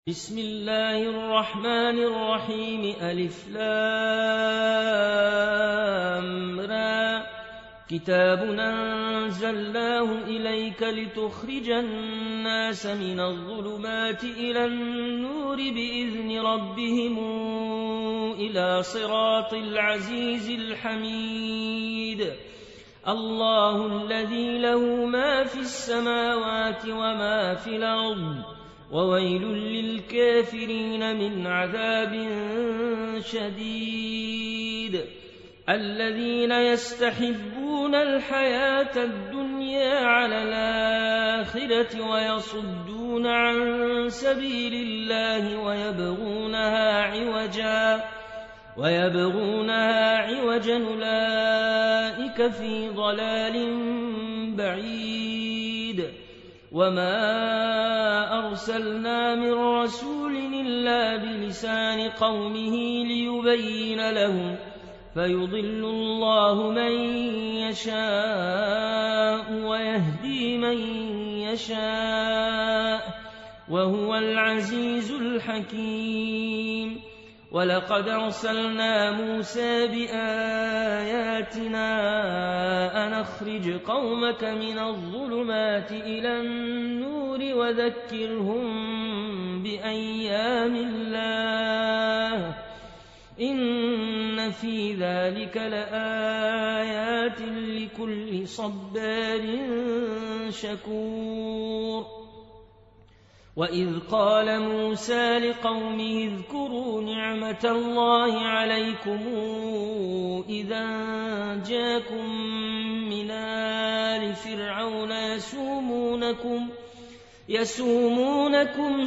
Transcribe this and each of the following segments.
بسم الله الرحمن الرحيم ألف لام را كتاب أنزلناه إليك لتخرج الناس من الظلمات إلى النور بإذن ربهم إلى صراط العزيز الحميد الله الذي له ما في السماوات وما في الأرض وويل للكافرين من عذاب شديد الذين يستحبون الحياة الدنيا على الآخرة ويصدون عن سبيل الله ويبغونها عوجا أولئك في ضلال بعيد وما أرسلنا من رسول إلا بلسان قومه ليبين لهم فيضل الله من يشاء ويهدي من يشاء وهو العزيز الحكيم ولقد أرسلنا موسى بآياتنا أن أخرج قومك من الظلمات إلى النور وذكرهم بأيام الله إن في ذلك لآيات لكل صبار شكور وإذ قال موسى لقومه اذكروا نعمة الله عليكم إذا جاءكم من آل فرعون يسومونكم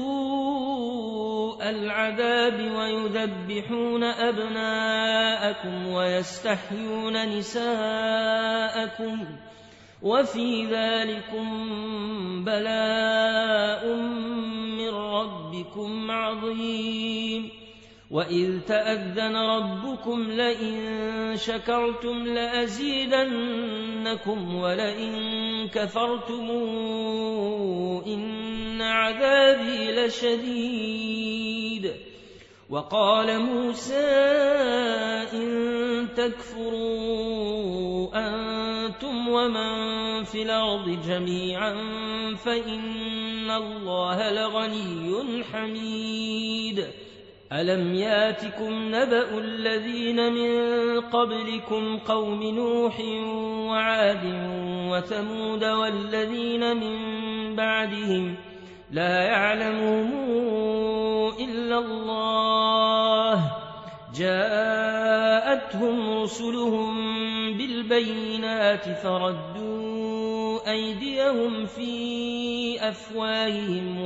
سوء العذاب ويذبحون أبناءكم ويستحيون نساءكم وفي ذلكم بلاء من ربكم عظيم وإذ تأذن ربكم لئن شكرتم لأزيدنكم ولئن كفرتم إن عذابي لشديد وقال موسى إن تكفروا أنتم ومن في الأرض جميعا فإن الله لغني حميد ألم ياتكم نبأ الذين من قبلكم قوم نوح وعاد وثمود والذين من بعدهم لا يعلمهم إلا الله جاءتهم رسلهم بالبينات فردوا أيديهم في أفواههم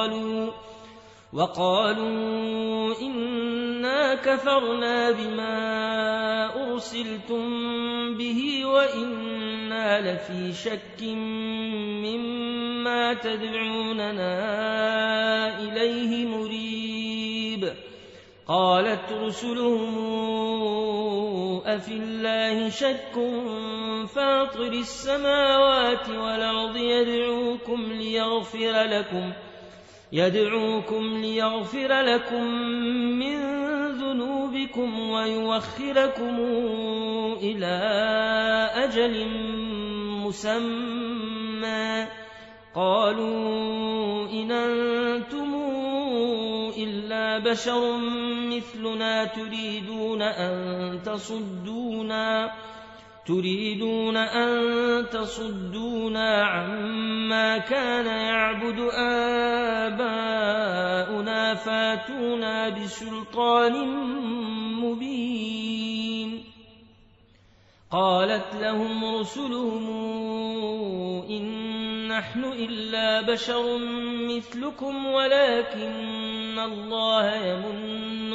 وقالوا إنا كفرنا بما أرسلتم به وإنا لفي شك مما تدعوننا إليه مريب قالت رسلهم أفي الله شك فاطر السماوات والأرض يدعوكم ليغفر لكم من ذنوبكم ويوخركم إلى أجل مسمى قالوا إن أنتم إلا بشر مثلنا تريدون أن تصدونا عما كان يعبد آباؤنا فاتونا بسلطان مبين قالت لهم رسلهم إن نحن إلا بشر مثلكم ولكن الله يمن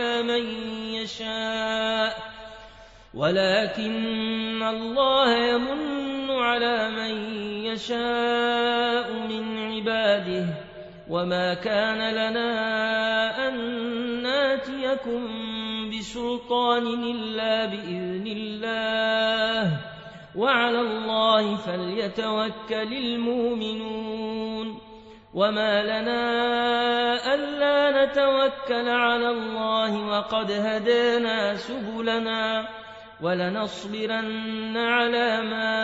على من يشاء من عباده وما كان لنا أن ناتيكم بسلطان إلا بإذن الله وعلى الله فليتوكل المؤمنون وما لنا ألا نتوكل على الله وقد هدانا سبلنا ولنصبرن على ما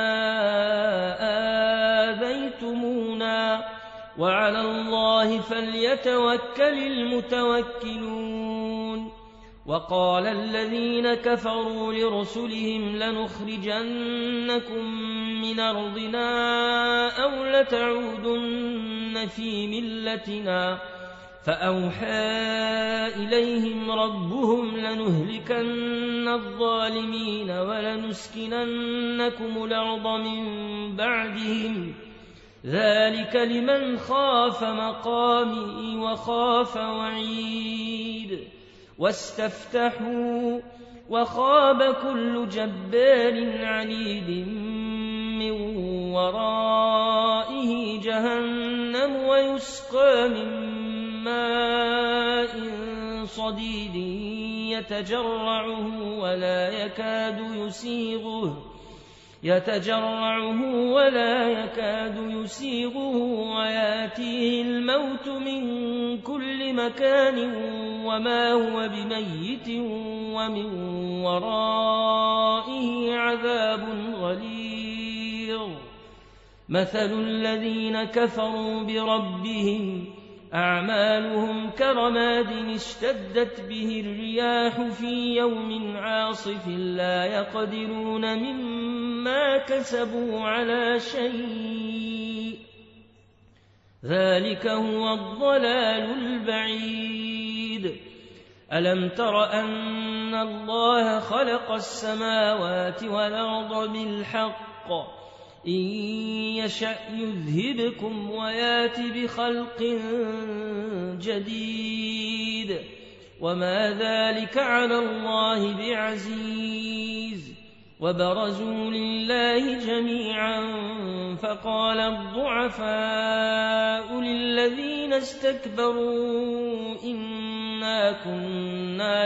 آذيتمونا وعلى الله فليتوكل المتوكلون. وقال الذين كفروا لرسلهم لنخرجنكم من أرضنا أو لتعودن في ملتنا فأوحى إليهم ربهم لنهلكن الظالمين ولنسكننكم الأرض من بعدهم ذلك لمن خاف مقامي وخاف وعيد. واستفتحوا وخاب كل جبار عنيد من ورائه جهنم ويسقى من ماء صديد يتجرعه ولا يكاد يسيغه وياتيه الموت من كل مكان وما هو بميت ومن ورائه عذاب غليظ. مثل الذين كفروا بربهم أعمالهم كرماد اشتدت به الرياح في يوم عاصف لا يقدرون مما كسبوا على شيء ذلك هو الضلال البعيد. ألم تر أن الله خلق السماوات والأرض بالحق إن يشأ يذهبكم ويات بخلق جديد وما ذلك على الله بعزيز. وبرزوا لله جميعا فقال الضعفاء للذين استكبروا إنا كنا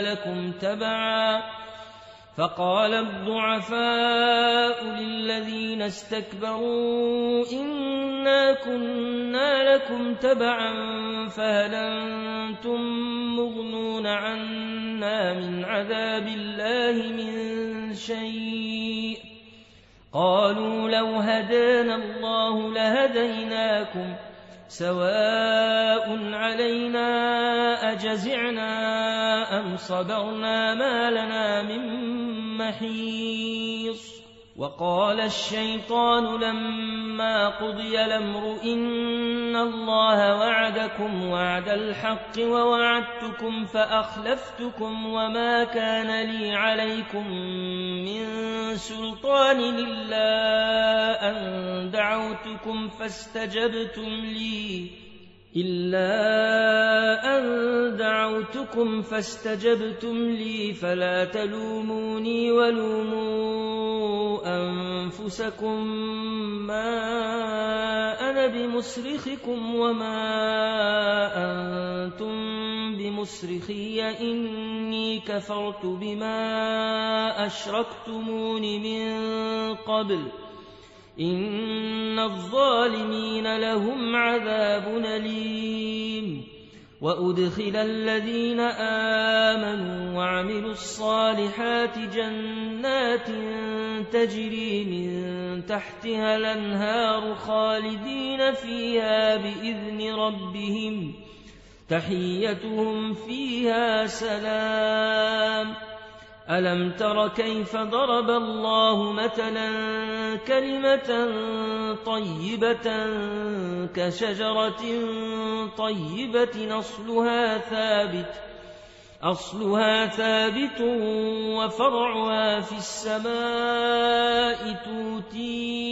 لكم تبعا فهل أنتم مغنون عنا من عذاب الله من شيء قالوا لو هدانا الله لهديناكم سواء علينا أجزعنا أم صبرنا ما لنا من محيص. وقال الشيطان لما قضي الأمر إن الله وعدكم وعد الحق ووعدتكم فأخلفتكم وما كان لي عليكم من سلطان إلا أن دعوتكم فاستجبتم لي فلا تلوموني ولوموا أنفسكم ما أنا بمصرخكم وما أنتم بمصرخي إني كفرت بما أشركتمون من قبل إن الظالمين لهم عذاب أليم. وأدخل الذين آمنوا وعملوا الصالحات جنات تجري من تحتها الأنهار خالدين فيها بإذن ربهم تحيتهم فيها سلام. ألم تر كيف ضرب الله مثلا كلمة طيبة كشجرة طيبة أصلها ثابت وفرعها في السماء تؤتي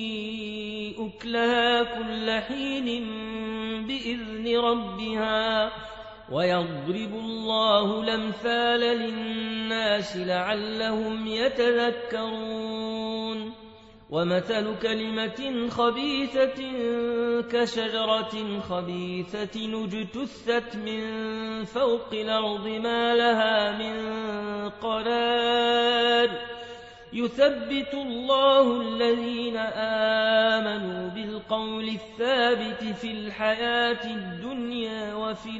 أكلها كل حين بإذن ربها ويضرب الله الأمثال للناس لعلهم يتذكرون. ومثل كلمة خبيثة كشجرة خبيثة اجتثت من فوق الأرض ما لها من قرار يثبت الله الذين آمنوا بالقول الثابت في الحياة الدنيا وفي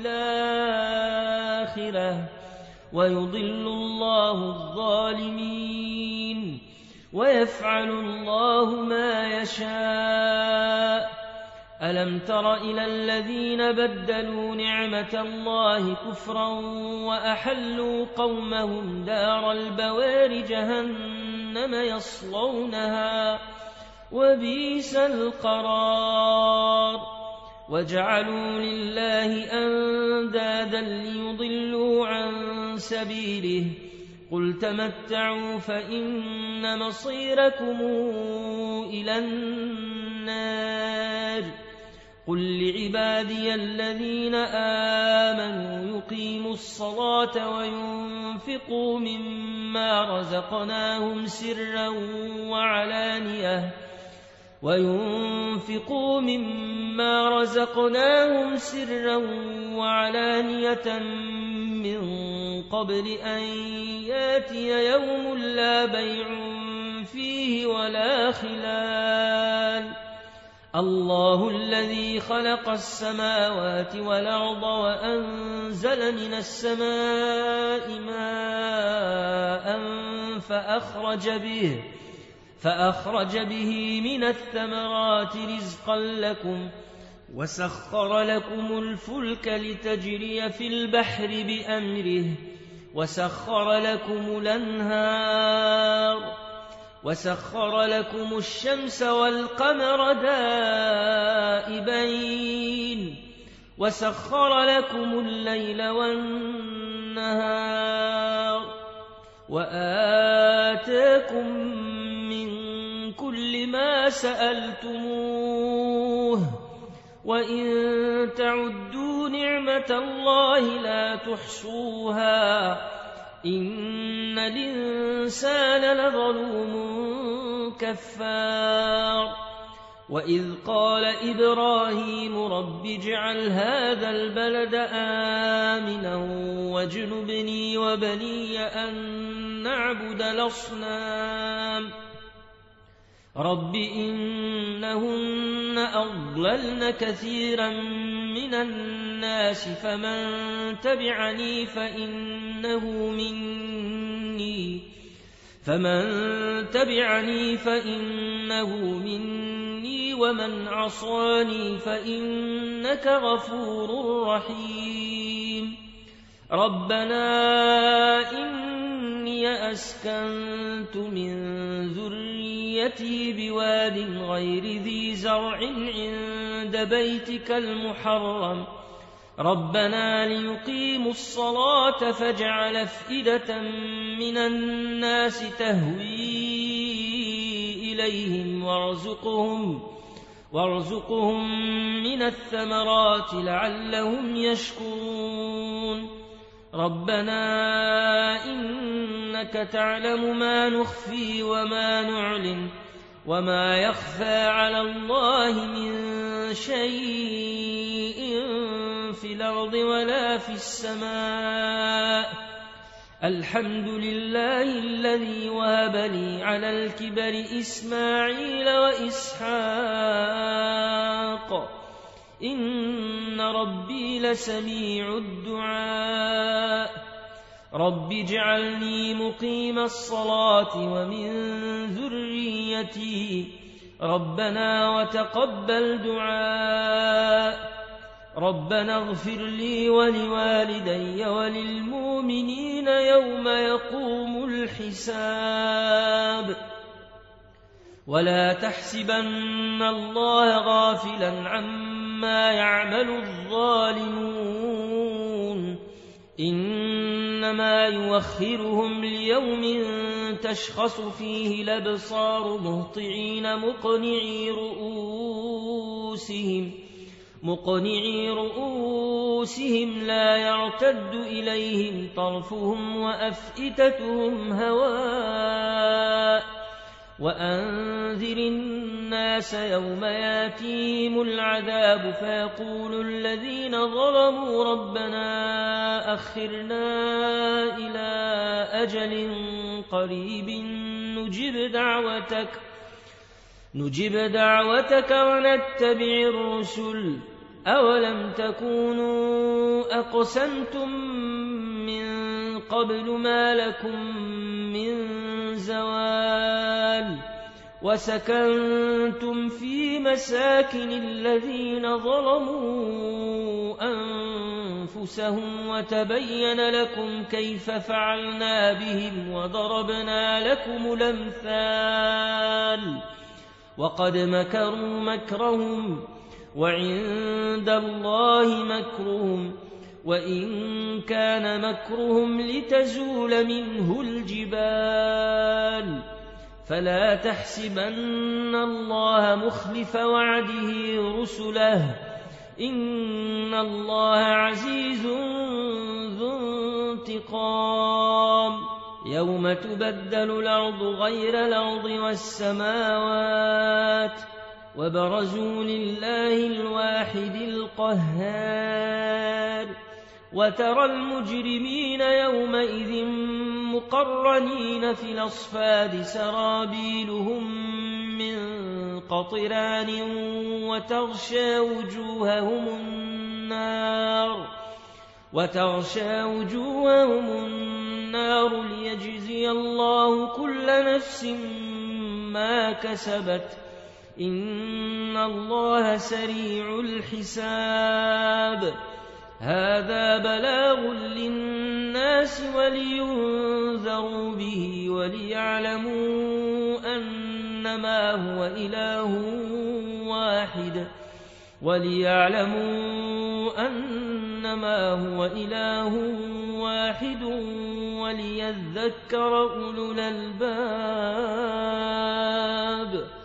الآخرة ويضل الله الظالمين ويفعل الله ما يشاء. ألم تر إلى الذين بدلوا نعمة الله كفرا وأحلوا قومهم دار البوار جهنم يصلونها وبئس القرار وجعلوا لله أندادا ليضلوا عن سبيله قل تمتعوا فإن مصيركم إلى النار قل لعبادي الذين آمنوا يقيموا الصلاة وينفقوا مما رزقناهم سرا وعلانية من قبل أن ياتي يوم لا بيع فيه ولا خلال. الله الذي خلق السماوات والأرض وأنزل من السماء ماء فأخرج به من الثمرات رزقا لكم وسخر لكم الفلك لتجري في البحر بأمره وسخر لكم الأنهار وسخر لكم الشمس والقمر دائبين وسخر لكم الليل والنهار وآتاكم من كل ما سألتموه وإن تعدوا نعمة الله لا تحصوها إن الإنسان لظلوم كفار. وإذ قال إبراهيم رب اجعل هذا البلد آمنا واجنبني وبني أن نعبد الأصنام رب إنهن أضللن كثيرا من الناس فمن تبعني فإنه مني ومن عصاني فإنك غفور رحيم. ربنا إني أسكنت من ذريتي بواد غير ذي زرع عند بيتك المحرم ربنا ليقيموا الصلاة فاجعل أفئدة من الناس تهوي إليهم وارزقهم من الثمرات لعلهم يشكرون. ربنا إنك تعلم ما نخفي وما نعلن وما يخفى على الله من شيء في الأرض ولا في السماء. الحمد لله الذي وهب لي على الكبر إسماعيل وإسحاق إن ربي لسميع الدعاء. رب اجعلني مقيم الصلاة ومن ذريتي ربنا وتقبل دعاء. ربنا اغفر لي ولوالدي وللمؤمنين يوم يقوم الحساب. ولا تحسبن الله غافلا عما يعمل الظالمون إنما يوخرهم ليوم تشخص فيه الأبصار مقنعي رؤوسهم لا يرتد إليهم طرفهم وأفئدتهم هواء. وأنذر الناس يوم ياتيهم العذاب فيقول الذين ظلموا ربنا أخرنا إلى أجل قريب نجب دعوتك ونتبع الرسل أولم تكونوا أقسمتم من قبل ما لكم من زوال وسكنتم في مساكن الذين ظلموا أنفسهم وتبين لكم كيف فعلنا بهم وضربنا لكم الأمثال وقد مكروا مكرهم وعند الله مكرهم وإن كان مكرهم لتزول منه الجبال فلا تحسبن الله مخلف وعده رسله إن الله عزيز ذو انتقام يوم تبدل الأرض غير الأرض والسماوات وبرزوا لله الواحد القهار وترى المجرمين يومئذ مقرنين في الأصفاد سرابيلهم من قطران وتغشى وجوههم النار ليجزي الله كل نفس ما كسبت إن الله سريع الحساب هذا بلاغ للناس ولينذروا به وليعلموا أنما هو إله واحد وليذكر أولو الألباب